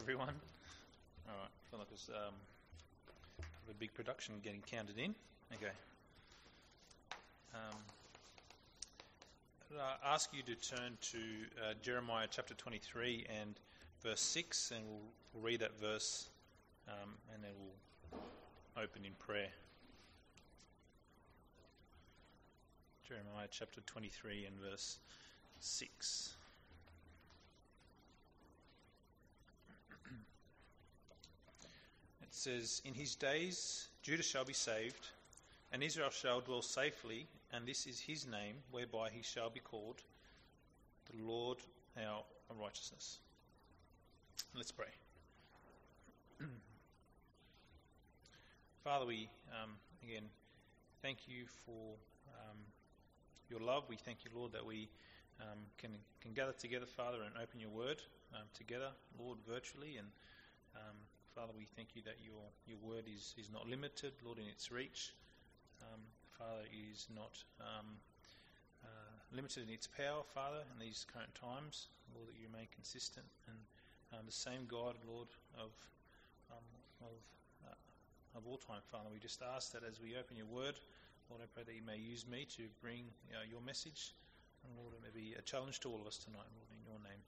Everyone. All right. I feel like it's a big production getting counted in. Okay. I ask you to turn to Jeremiah chapter 23 and verse 6, and we'll read that verse, and then we'll open in prayer. Jeremiah chapter 23 and verse 6. It says, "In his days Judah shall be saved, and Israel shall dwell safely, and this is his name, whereby he shall be called, the Lord our righteousness." Let's pray. Father, we again thank you for your love. We thank you, Lord, that we can gather together, Father, and open your word together, Lord, virtually. And Father, we thank you that your word is not limited, Lord, in its reach. Father, is not limited in its power, Father, in these current times. Lord, that you remain consistent and the same God, Lord, of all time, Father. We just ask that as we open your word, Lord, I pray that you may use me to bring your message, and Lord, it may be a challenge to all of us tonight, Lord, in your name.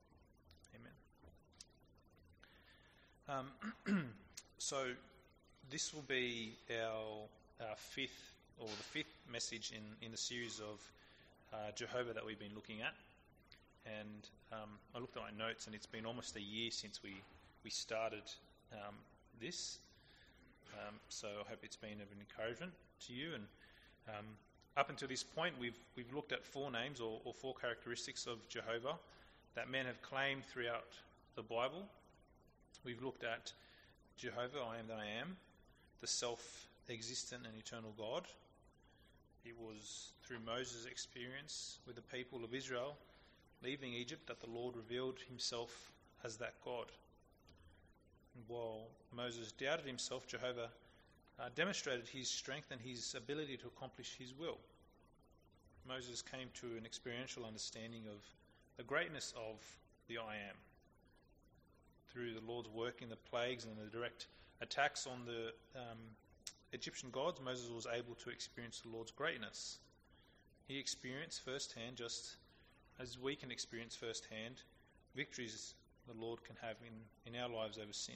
Amen. So this will be our fifth message in the series of Jehovah that we've been looking at. And I looked at my notes, and it's been almost a year since we started this. So I hope it's been of an encouragement to you. And up until this point, we've looked at four names or four characteristics of Jehovah that men have claimed throughout the Bible. We've looked at Jehovah, I am that I am, the self-existent and eternal God. It was through Moses' experience with the people of Israel leaving Egypt that the Lord revealed himself as that God. And while Moses doubted himself, Jehovah demonstrated his strength and his ability to accomplish his will. Moses came to an experiential understanding of the greatness of the I am. Through the Lord's work in the plagues and the direct attacks on the Egyptian gods, Moses was able to experience the Lord's greatness. He experienced firsthand, just as we can experience firsthand, victories the Lord can have in our lives over sin.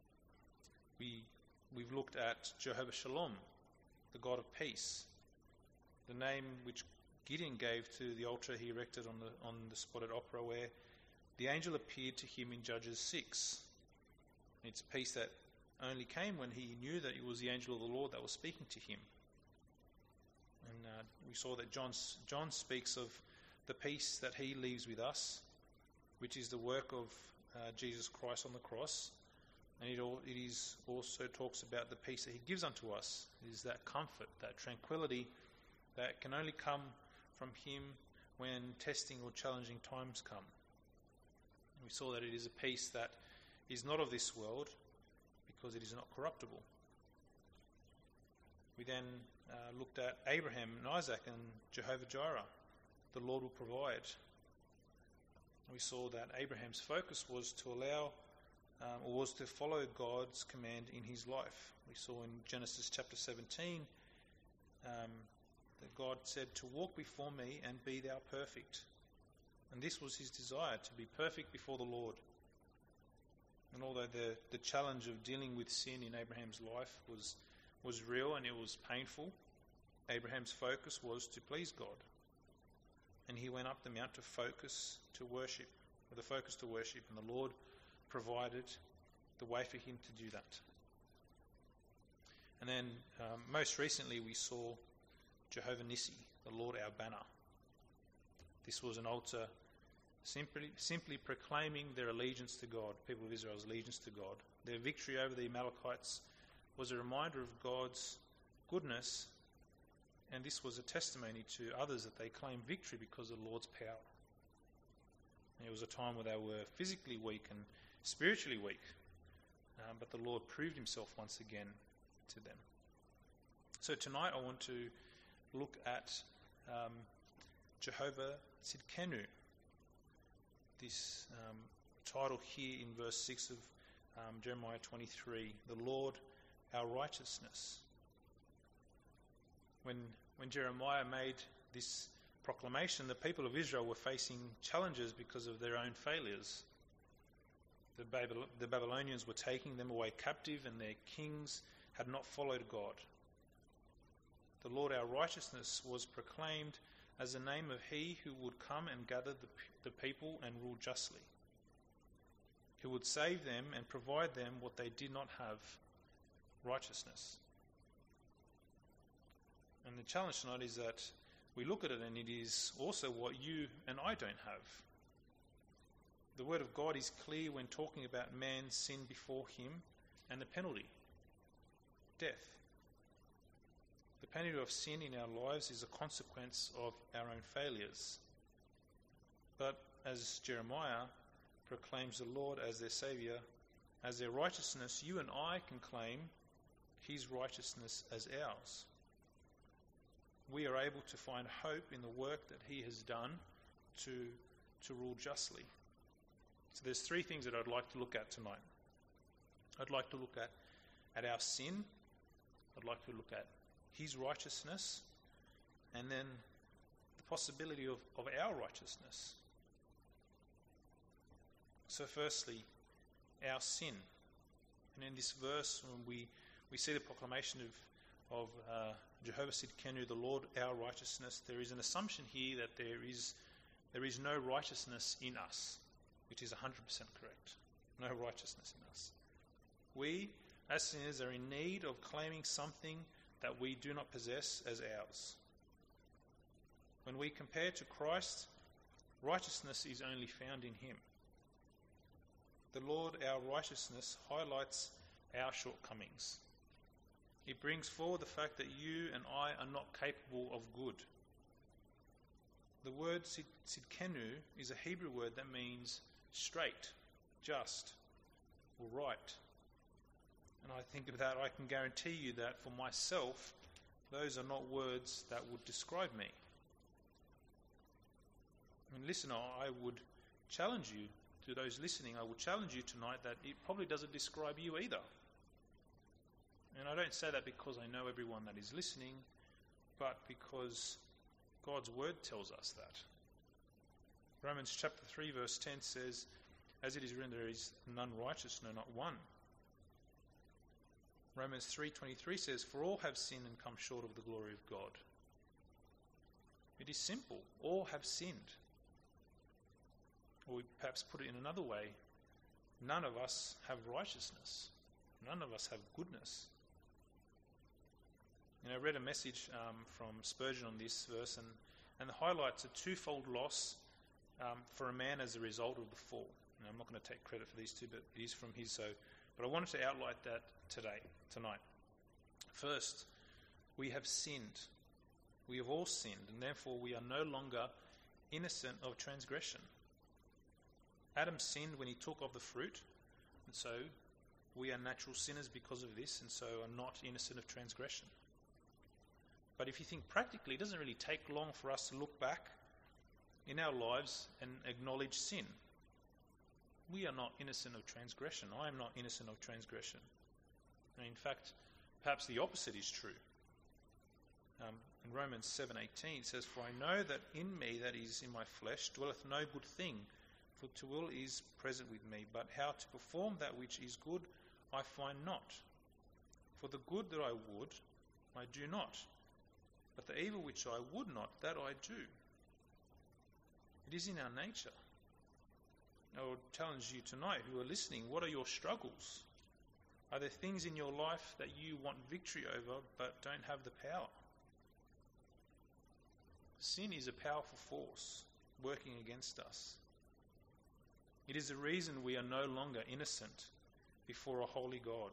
We've looked at Jehovah Shalom, the God of peace, the name which Gideon gave to the altar he erected on the spot at Opera, where the angel appeared to him in Judges 6. It's peace that only came when he knew that it was the angel of the Lord that was speaking to him. And we saw that John speaks of the peace that he leaves with us, which is the work of Jesus Christ on the cross. And it is also talks about the peace that he gives unto us. It is that comfort, that tranquility that can only come from him when testing or challenging times come. We saw that it is a peace that is not of this world because it is not corruptible. We then looked at Abraham and Isaac and Jehovah Jireh, the Lord will provide. We saw that Abraham's focus was to follow God's command in his life. We saw in Genesis chapter 17 that God said to walk before me and be thou perfect. And this was his desire, to be perfect before the Lord. And although the challenge of dealing with sin in Abraham's life was real and it was painful, Abraham's focus was to please God. And he went up the mount with the focus to worship, and the Lord provided the way for him to do that. And then most recently we saw Jehovah Nissi, the Lord our banner. This was an altar simply proclaiming their allegiance to God, people of Israel's allegiance to God. Their victory over the Amalekites was a reminder of God's goodness, and this was a testimony to others that they claimed victory because of the Lord's power. And it was a time where they were physically weak and spiritually weak, but the Lord proved himself once again to them. So tonight I want to look at Jehovah Tzidkenu. This title here in verse 6 of Jeremiah 23, the Lord our righteousness. When Jeremiah made this proclamation, the people of Israel were facing challenges because of their own failures. The Babylonians were taking them away captive, and their kings had not followed God. The Lord our righteousness was proclaimed as the name of he who would come and gather the people and rule justly, who would save them and provide them what they did not have, righteousness. And the challenge tonight is that we look at it and it is also what you and I don't have. The word of God is clear when talking about man's sin before him and the penalty, death. The penalty of sin in our lives is a consequence of our own failures. But as Jeremiah proclaims the Lord as their Saviour, as their righteousness, you and I can claim his righteousness as ours. We are able to find hope in the work that he has done to rule justly. So there's three things that I'd like to look at tonight. I'd like to look at our sin. I'd like to look at his righteousness, and then the possibility of our righteousness. So firstly, our sin. And in this verse, when we see the proclamation of Jehovah Sidkenu, the Lord our righteousness, there is an assumption here that there is no righteousness in us, which is 100% correct. No righteousness in us. We, as sinners, are in need of claiming something that we do not possess as ours. When we compare to Christ, righteousness is only found in him. The Lord, our righteousness, highlights our shortcomings. It brings forward the fact that you and I are not capable of good. The word Sidkenu is a Hebrew word that means straight, just, or right. And I think of that, I can guarantee you that for myself, those are not words that would describe me. And listener, I would challenge you, to those listening, I would challenge you tonight that it probably doesn't describe you either. And I don't say that because I know everyone that is listening, but because God's word tells us that. Romans chapter 3 verse 10 says, as it is written, there is none righteous, no, not one. Romans 3:23 says, for all have sinned and come short of the glory of God. It is simple. All have sinned. Or we perhaps put it in another way, none of us have righteousness. None of us have goodness. I read a message from Spurgeon on this verse and highlights a twofold loss for a man as a result of the fall. And I'm not going to take credit for these two, but it is from his. But I wanted to outline that tonight. First, we have sinned. We have all sinned, and therefore we are no longer innocent of transgression. Adam sinned when he took of the fruit, and so we are natural sinners because of this, and so are not innocent of transgression. But if you think practically, it doesn't really take long for us to look back in our lives and acknowledge sin. We are not innocent of transgression. I am not innocent of transgression. And in fact, perhaps the opposite is true. In Romans 7:18 it says, for I know that in me, that is in my flesh, dwelleth no good thing, for to will is present with me, but how to perform that which is good I find not. For the good that I would, I do not, but the evil which I would not, that I do. It is in our nature. I would challenge you tonight who are listening, what are your struggles? Are there things in your life that you want victory over but don't have the power? Sin is a powerful force working against us. It is the reason we are no longer innocent before a holy God.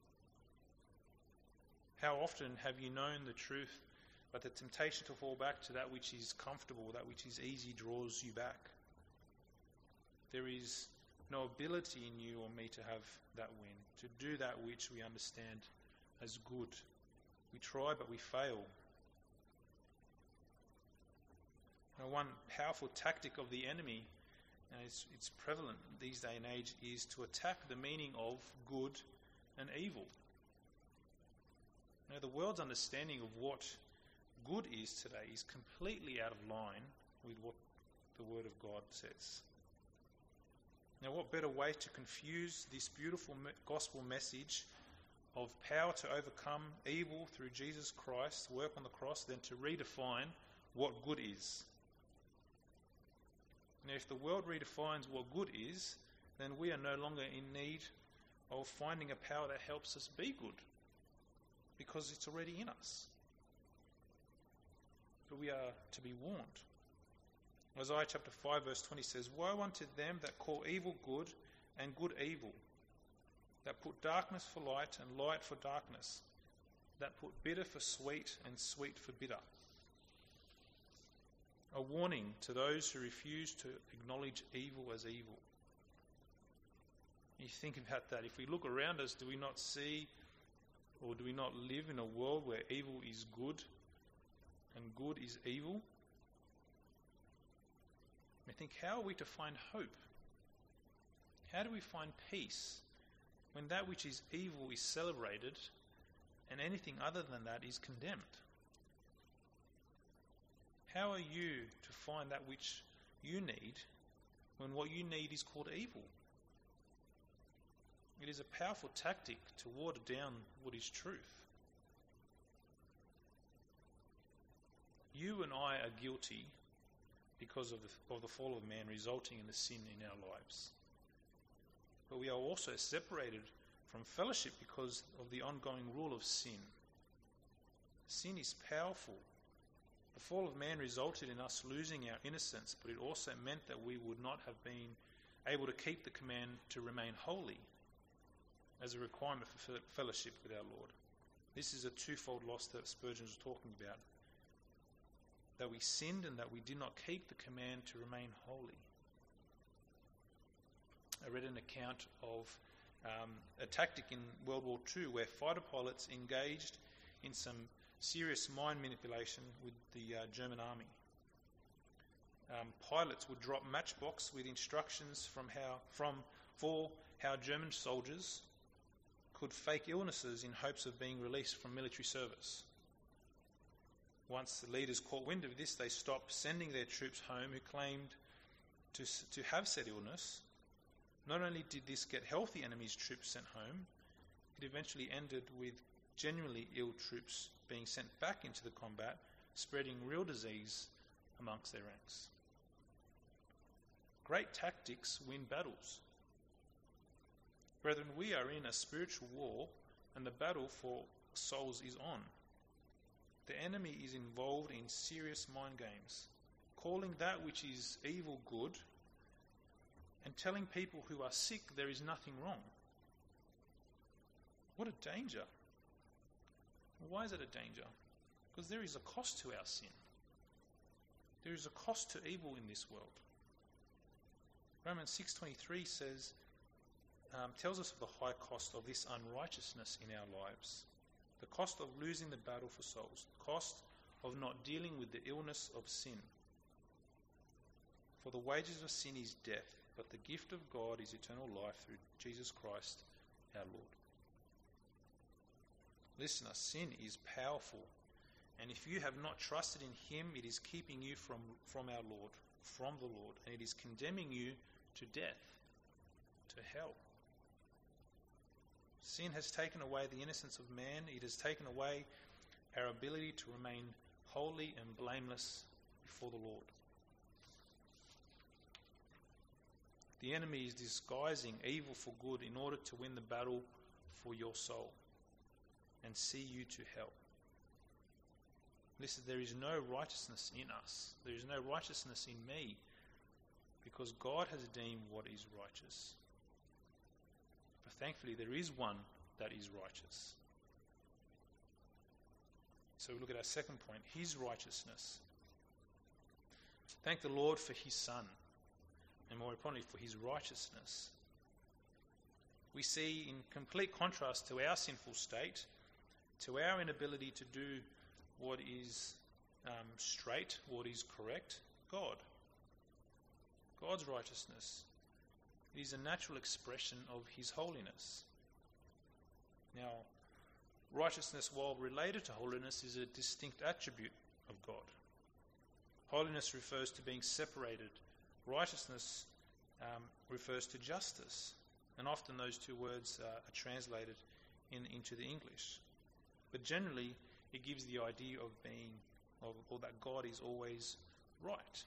How often have you known the truth, but the temptation to fall back to that which is comfortable, that which is easy, draws you back? There is no ability in you or me to have that win, to do that which we understand as good. We try, but we fail. Now, one powerful tactic of the enemy and it's prevalent these day and age, is to attack the meaning of good and evil. Now, the world's understanding of what good is today is completely out of line with what the Word of God says. Now, what better way to confuse this beautiful gospel message of power to overcome evil through Jesus Christ's work on the cross than to redefine what good is? Now, if the world redefines what good is, then we are no longer in need of finding a power that helps us be good, because it's already in us. But we are to be warned. Isaiah chapter 5 verse 20 says, "Woe unto them that call evil good and good evil, that put darkness for light and light for darkness, that put bitter for sweet and sweet for bitter." A warning to those who refuse to acknowledge evil as evil. You think about that. If we look around us, do we not see, or do we not live in a world where evil is good and good is evil? I think, how are we to find hope? How do we find peace when that which is evil is celebrated and anything other than that is condemned? How are you to find that which you need when what you need is called evil? It is a powerful tactic to water down what is truth. You and I are guilty because of the fall of man, resulting in the sin in our lives. But we are also separated from fellowship because of the ongoing rule of sin. Sin is powerful. The fall of man resulted in us losing our innocence, but it also meant that we would not have been able to keep the command to remain holy as a requirement for fellowship with our Lord. This is a twofold loss that Spurgeon was talking about. That we sinned and that we did not keep the command to remain holy. I read an account of a tactic in World War II where fighter pilots engaged in some serious mind manipulation with the German army. Pilots would drop matchbox with instructions for how German soldiers could fake illnesses in hopes of being released from military service. Once the leaders caught wind of this, they stopped sending their troops home who claimed to have said illness. Not only did this get healthy enemy's troops sent home, it eventually ended with genuinely ill troops being sent back into the combat, spreading real disease amongst their ranks. Great tactics win battles. Brethren, we are in a spiritual war, and the battle for souls is on. The enemy is involved in serious mind games, calling that which is evil good, and telling people who are sick there is nothing wrong. What a danger. Why is it a danger? Because there is a cost to our sin. There is a cost to evil in this world. Romans 6:23 says, tells us of the high cost of this unrighteousness in our lives. The cost of losing the battle for souls. The cost of not dealing with the illness of sin. For the wages of sin is death, but the gift of God is eternal life through Jesus Christ our Lord. Listener, sin is powerful, and if you have not trusted in Him, it is keeping you from our Lord, from the Lord, and it is condemning you to death, to hell. Sin has taken away the innocence of man. It has taken away our ability to remain holy and blameless before the Lord. The enemy is disguising evil for good in order to win the battle for your soul and see you to hell. Listen, there is no righteousness in us. There is no righteousness in me, because God has deemed what is righteous. But thankfully there is one that is righteous. So we look at our second point, His righteousness. Thank the Lord for His Son, and more importantly for His righteousness. We see in complete contrast to our sinful state, to our inability to do what is straight, what is correct, God. God's righteousness. It is a natural expression of his holiness. Now, righteousness, while related to holiness, is a distinct attribute of God. Holiness refers to being separated. Righteousness refers to justice. And often those two words are translated into the English. But generally, it gives the idea of being, or that God is always right.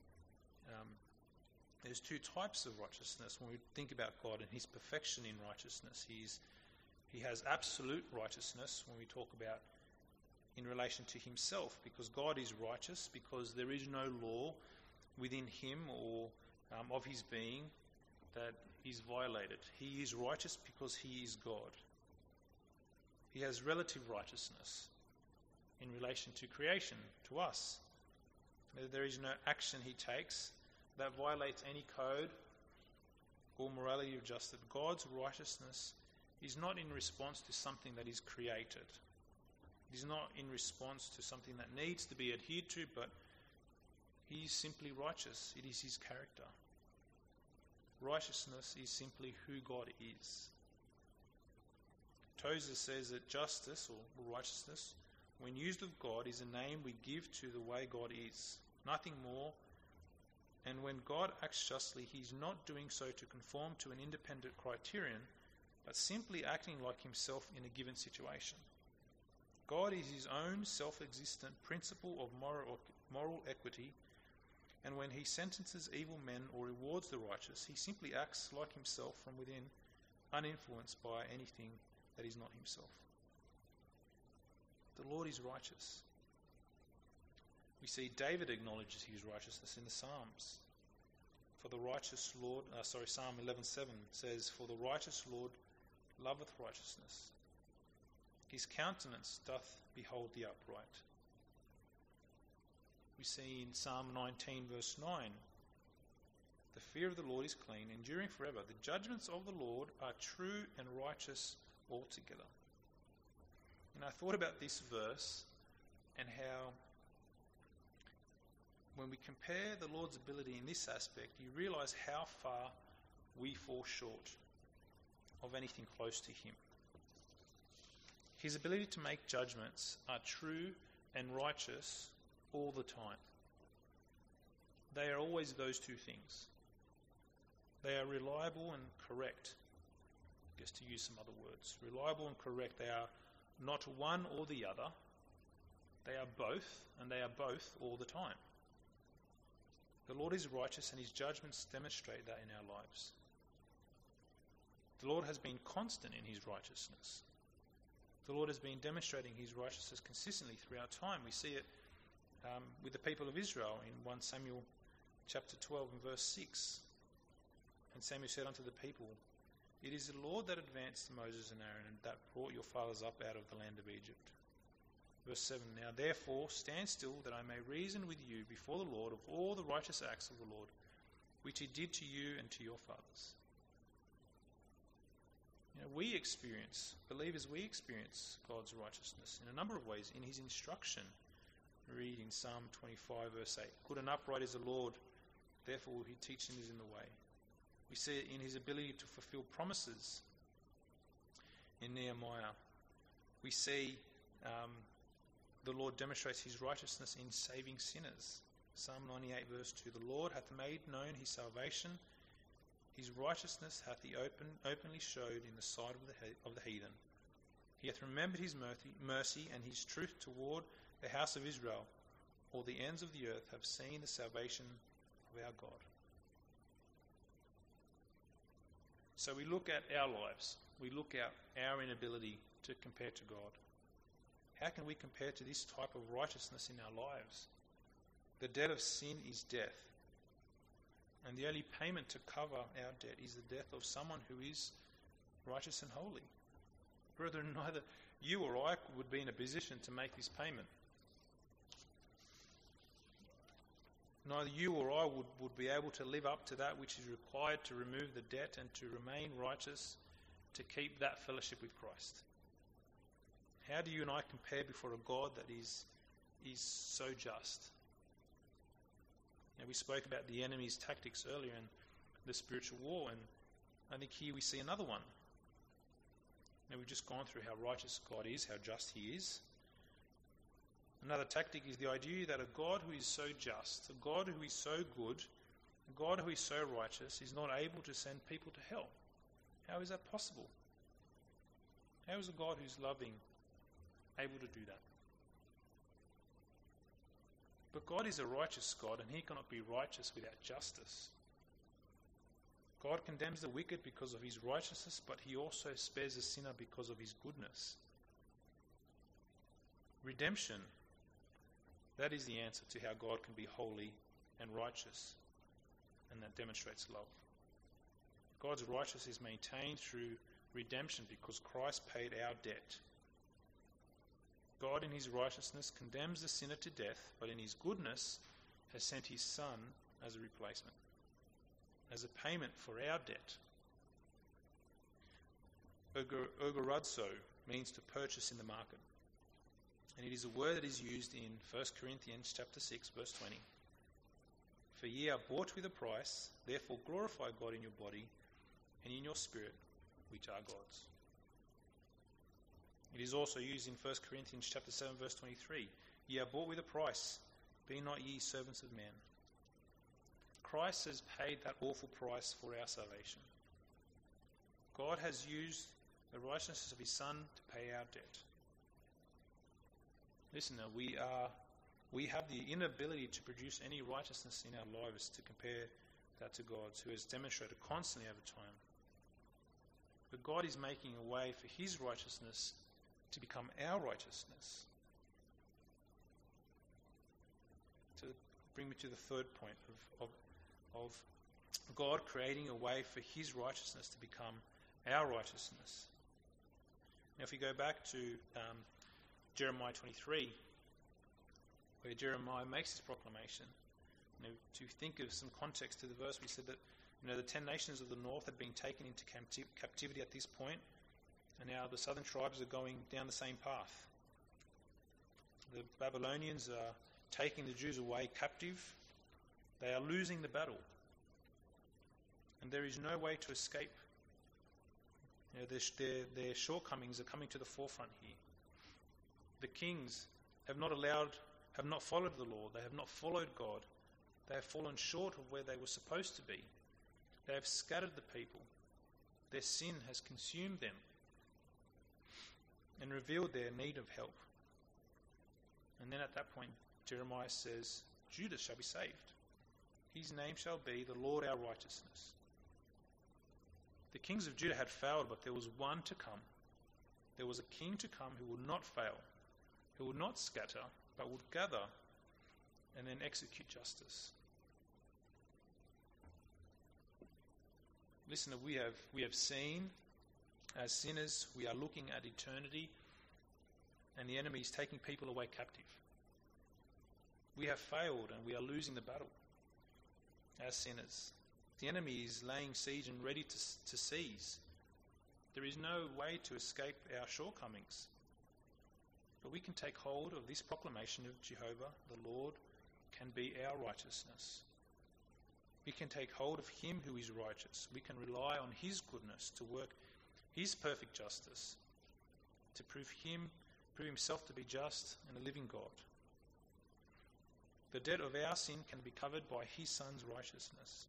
There's two types of righteousness when we think about God and his perfection in righteousness. He has absolute righteousness when we talk about in relation to himself, because God is righteous, because there is no law within him or of his being that is violated. He is righteous because he is God. He has relative righteousness in relation to creation, to us. There is no action he takes that violates any code or morality of justice. God's righteousness is not in response to something that is created. It is not in response to something that needs to be adhered to, but he is simply righteous. It is his character. Righteousness is simply who God is. Tozer says that justice or righteousness, when used of God, is a name we give to the way God is, nothing more. And when God acts justly, he is not doing so to conform to an independent criterion, but simply acting like himself in a given situation. God is his own self-existent principle of moral equity, and when he sentences evil men or rewards the righteous, he simply acts like himself from within, uninfluenced by anything that is not himself. The Lord is righteous. We see David acknowledges his righteousness in the Psalms. For the righteous Lord, Psalm 11:7 says, "For the righteous Lord loveth righteousness. His countenance doth behold the upright." We see in Psalm 19 verse 9, "The fear of the Lord is clean, enduring forever. The judgments of the Lord are true and righteous altogether." And I thought about this verse and how when we compare the Lord's ability in this aspect, you realize how far we fall short of anything close to him. His ability to make judgments are true and righteous all the time. They are always those two things. They are reliable and correct. I guess to use some other words. Reliable and correct. They are not one or the other. They are both, and they are both all the time. The Lord is righteous, and his judgments demonstrate that in our lives. The Lord has been constant in his righteousness. The Lord has been demonstrating his righteousness consistently throughout time. We see it with the people of Israel in 1 Samuel chapter 12 and verse 6. And Samuel said unto the people, "It is the Lord that advanced Moses and Aaron, and that brought your fathers up out of the land of Egypt." Verse 7, "Now therefore stand still, that I may reason with you before the Lord of all the righteous acts of the Lord, which he did to you and to your fathers." We experience, believers, we experience God's righteousness in a number of ways. In his instruction, read in Psalm 25 verse 8, "Good and upright is the Lord, therefore will he teach sinners in the way." We see it in his ability to fulfill promises in Nehemiah. We see the Lord demonstrates his righteousness in saving sinners. Psalm 98 verse 2, "The Lord hath made known his salvation. His righteousness hath he openly showed in the sight of the heathen. He hath remembered his mercy and his truth toward the house of Israel. All the ends of the earth have seen the salvation of our God." So we look at our lives. We look at our inability to compare to God. How can we compare to this type of righteousness in our lives? The debt of sin is death. And the only payment to cover our debt is the death of someone who is righteous and holy. Brethren, neither you or I would be in a position to make this payment. Neither you or I would be able to live up to that which is required to remove the debt and to remain righteous, to keep that fellowship with Christ. How do you and I compare before a God that is so just? We spoke about the enemy's tactics earlier in the spiritual war, and I think here we see another one. We've just gone through how righteous God is, how just he is. Another tactic is the idea that a God who is so just, a God who is so good, a God who is so righteous is not able to send people to hell. How is that possible? How is a God who's loving able to do that? But God is a righteous God, and he cannot be righteous without justice. God condemns the wicked because of his righteousness, but he also spares the sinner because of his goodness. Redemption, that is the answer to how God can be holy and righteous, and that demonstrates love. God's righteousness is maintained through redemption because Christ paid our debt. God in his righteousness condemns the sinner to death, but in his goodness has sent his Son as a replacement, as a payment for our debt. Ogoradzo means to purchase in the market. And it is a word that is used in 1 Corinthians chapter 6, verse 20. For ye are bought with a price, therefore glorify God in your body and in your spirit, which are God's. It is also used in 1 Corinthians chapter 7, verse 23. Ye are bought with a price, be not ye servants of men. Christ has paid that awful price for our salvation. God has used the righteousness of his Son to pay our debt. Listen, we have the inability to produce any righteousness in our lives to compare that to God's, who has demonstrated constantly over time. But God is making a way for his righteousness to become our righteousness. To bring me to the third point of God creating a way for his righteousness to become our righteousness. Now, if we go back to Jeremiah 23, where Jeremiah makes this proclamation, to think of some context to the verse, we said that the 10 nations of the north had been taken into captivity at this point, and now the southern tribes are going down the same path. The Babylonians are taking the Jews away captive. They are losing the battle. And there is no way to escape. Their shortcomings are coming to the forefront here. The kings have not followed the law. They have not followed God. They have fallen short of where they were supposed to be. They have scattered the people. Their sin has consumed them and revealed their need of help. And then at that point, Jeremiah says, Judah shall be saved. His name shall be the Lord our righteousness. The kings of Judah had failed, but there was one to come. There was a king to come who would not fail, who would not scatter, but would gather and then execute justice. Listen, we have seen, as sinners, we are looking at eternity, and the enemy is taking people away captive. We have failed, and we are losing the battle as sinners. The enemy is laying siege and ready to seize. There is no way to escape our shortcomings. But we can take hold of this proclamation of Jehovah, the Lord, can be our righteousness. We can take hold of him who is righteous. We can rely on his goodness to work his perfect justice, to prove himself to be just and a living God. The debt of our sin can be covered by his Son's righteousness.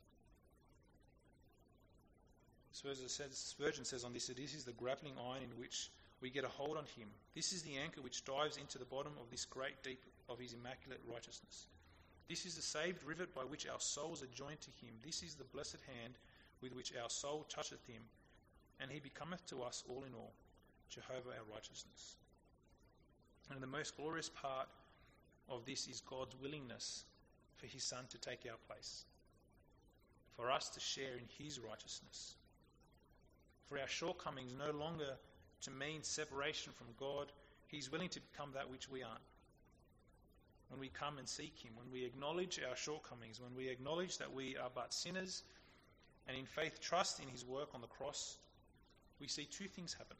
Spurgeon says on this, that this is the grappling iron in which we get a hold on him. This is the anchor which dives into the bottom of this great deep of his immaculate righteousness. This is the saved rivet by which our souls are joined to him. This is the blessed hand with which our soul toucheth him, and he becometh to us all in all, Jehovah our righteousness. And the most glorious part of this is God's willingness for his Son to take our place, for us to share in his righteousness, for our shortcomings no longer to mean separation from God. He's willing to become that which we aren't. When we come and seek him, when we acknowledge our shortcomings, when we acknowledge that we are but sinners, and in faith trust in his work on the cross, we see two things happen.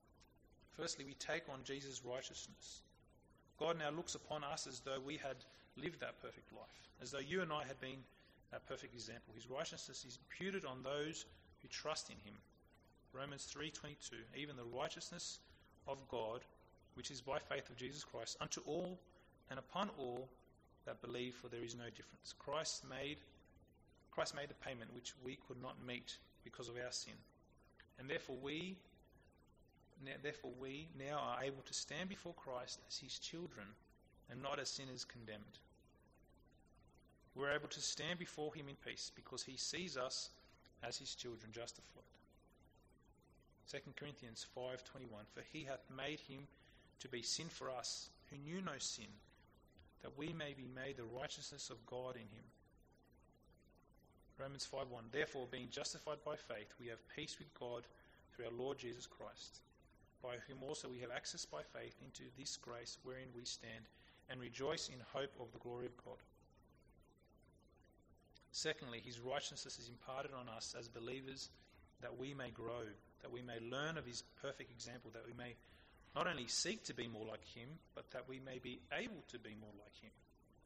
Firstly, we take on Jesus' righteousness. God now looks upon us as though we had lived that perfect life, as though you and I had been that perfect example. His righteousness is imputed on those who trust in him. Romans 3:22, even the righteousness of God, which is by faith of Jesus Christ, unto all and upon all that believe, for there is no difference. Christ made the payment which we could not meet because of our sin. And therefore we now are able to stand before Christ as his children and not as sinners condemned. We're able to stand before him in peace because he sees us as his children justified. 2 Corinthians 5:21, for he hath made him to be sin for us who knew no sin, that we may be made the righteousness of God in him. Romans 5:1, therefore being justified by faith, we have peace with God through our Lord Jesus Christ, by whom also we have access by faith into this grace wherein we stand, and rejoice in hope of the glory of God. Secondly, his righteousness is imparted on us as believers that we may grow, that we may learn of his perfect example, that we may not only seek to be more like him, but that we may be able to be more like him.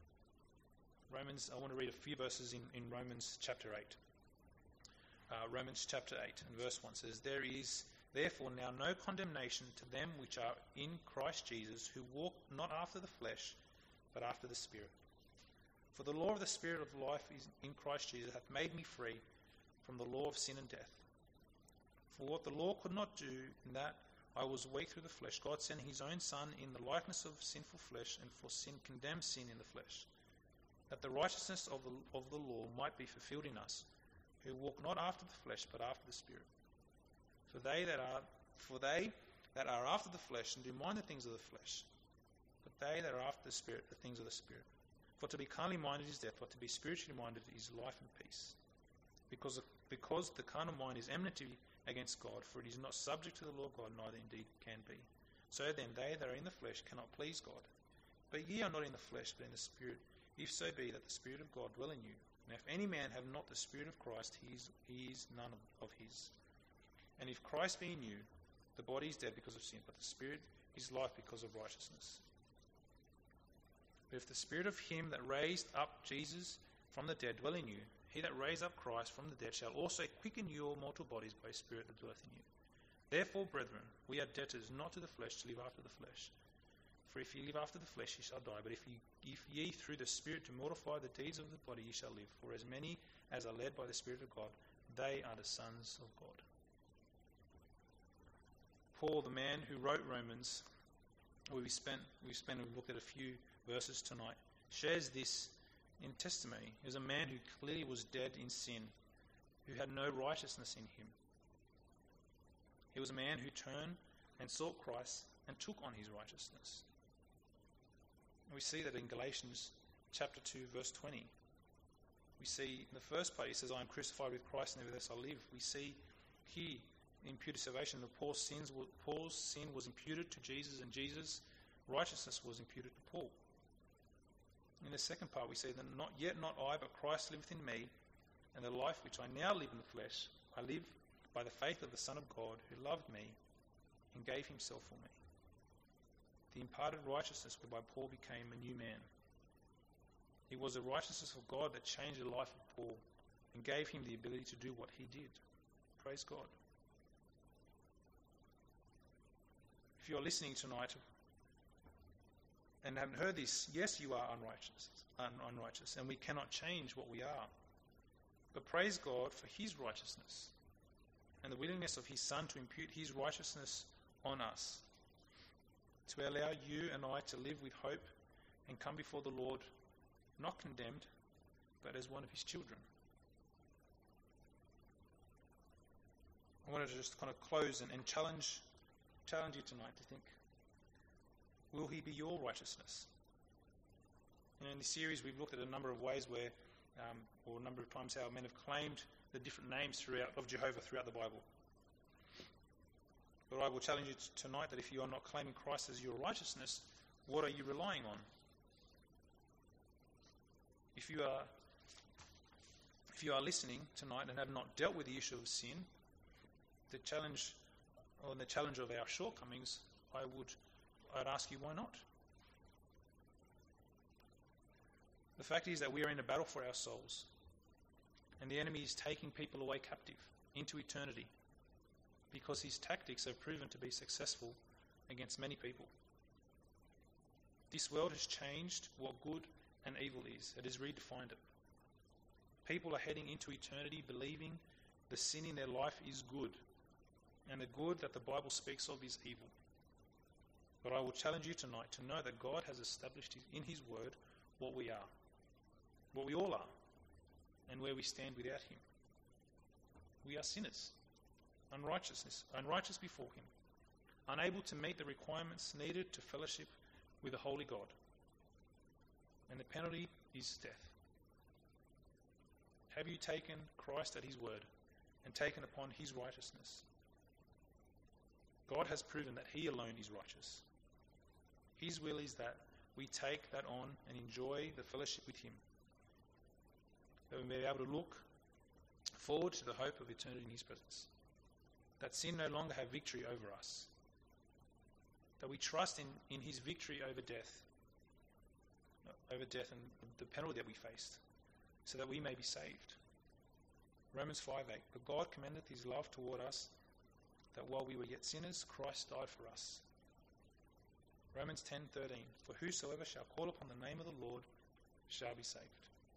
I want to read a few verses in Romans chapter 8. Romans chapter 8 and verse 1 says, there is therefore now no condemnation to them which are in Christ Jesus, who walk not after the flesh, but after the Spirit. For the law of the Spirit of life is in Christ Jesus hath made me free from the law of sin and death. For what the law could not do, in that I was weak through the flesh, God sending his own Son in the likeness of sinful flesh, and for sin condemned sin in the flesh, that the righteousness of the law might be fulfilled in us, who walk not after the flesh, but after the Spirit. For they that are after the flesh, and do mind the things of the flesh, but they that are after the Spirit, the things of the Spirit. For to be carnally minded is death, but to be spiritually minded is life and peace. Because the carnal mind is enmity against God, for it is not subject to the law of God, neither indeed can be. So then they that are in the flesh cannot please God. But ye are not in the flesh, but in the Spirit, if so be that the Spirit of God dwell in you. And if any man have not the Spirit of Christ, he is none of his. And if Christ be in you, the body is dead because of sin, but the Spirit is life because of righteousness. But if the Spirit of him that raised up Jesus from the dead dwell in you, he that raised up Christ from the dead shall also quicken your mortal bodies by his Spirit that dwelleth in you. Therefore, brethren, we are debtors not to the flesh to live after the flesh. For if ye live after the flesh, ye shall die. But if ye through the Spirit do mortify the deeds of the body, ye shall live. For as many as are led by the Spirit of God, they are the sons of God. Paul, the man who wrote Romans, where we've looked at a few verses tonight, shares this in testimony. He was a man who clearly was dead in sin, who had no righteousness in him. He was a man who turned and sought Christ and took on his righteousness. And we see that in Galatians chapter 2 verse 20. We see in the first part, he says, I am crucified with Christ, nevertheless I live. We see here imputed salvation, that Paul's sin was imputed to Jesus, and Jesus' righteousness was imputed to Paul. In the second part, we see that not I, but Christ liveth in me, and the life which I now live in the flesh, I live by the faith of the Son of God, who loved me and gave himself for me. The imparted righteousness whereby Paul became a new man. It was the righteousness of God that changed the life of Paul and gave him the ability to do what he did. Praise God. If you are listening tonight and haven't heard this, yes, you are unrighteous, and we cannot change what we are. But praise God for his righteousness and the willingness of his Son to impute his righteousness on us, to allow you and I to live with hope and come before the Lord not condemned, but as one of his children. I wanted to just kind of close and challenge you tonight to think, will he be your righteousness? In this series, we've looked at a number of ways where, or a number of times how men have claimed the different names of Jehovah throughout the Bible. But I will challenge you tonight that if you are not claiming Christ as your righteousness, what are you relying on? If you are listening tonight and have not dealt with the issue of sin, the challenge of our shortcomings, I'd ask you, why not? The fact is that we are in a battle for our souls, and the enemy is taking people away captive into eternity because his tactics have proven to be successful against many people. This world has changed what good and evil is. It has redefined it. People are heading into eternity believing the sin in their life is good, and the good that the Bible speaks of is evil. But I will challenge you tonight to know that God has established in his word what we are, what we all are, and where we stand without him. We are sinners, unrighteous before him, unable to meet the requirements needed to fellowship with a holy God. And the penalty is death. Have you taken Christ at his word and taken upon his righteousness? God has proven that he alone is righteous. His will is that we take that on and enjoy the fellowship with him, that we may be able to look forward to the hope of eternity in his presence, that sin no longer have victory over us, that we trust in his victory over death and the penalty that we faced, so that we may be saved. Romans 5:8, but God commendeth his love toward us, that while we were yet sinners, Christ died for us. Romans 10:13, for whosoever shall call upon the name of the Lord shall be saved.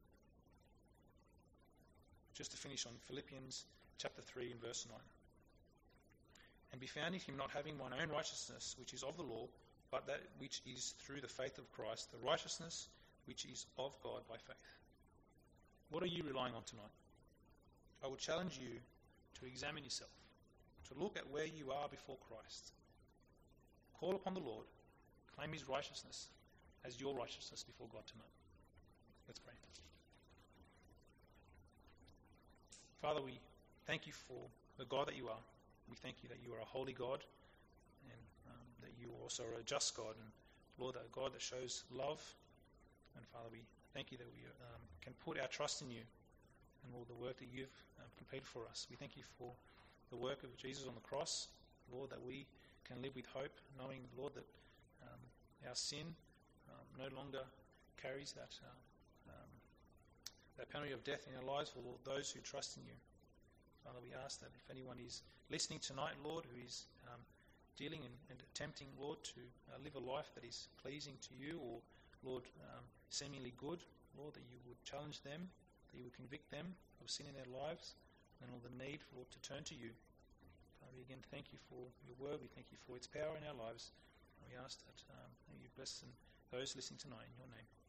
Just to finish on Philippians chapter 3 and verse 9. And be found in him, not having mine own righteousness, which is of the law, but that which is through the faith of Christ, the righteousness which is of God by faith. What are you relying on tonight? I will challenge you to examine yourself, to look at where you are before Christ. Call upon the Lord, claim his righteousness as your righteousness before God tonight. Let's pray. Father, we thank you for the God that you are. We thank you that you are a holy God, and that you also are a just God, and Lord, a God that shows love. And Father, we thank you that we can put our trust in you and all the work that you've completed for us. We thank you for the work of Jesus on the cross, Lord, that we can live with hope, knowing, Lord, that our sin no longer carries that penalty of death in our lives for those who trust in you. Father, we ask that if anyone is listening tonight, Lord, who is dealing and attempting, Lord, to live a life that is pleasing to you, or, Lord, seemingly good, Lord, that you would challenge them, that you would convict them of sin in their lives, and all the need, Lord, to turn to you. Father, we again thank you for your word. We thank you for its power in our lives. And we ask that you bless those listening tonight in your name.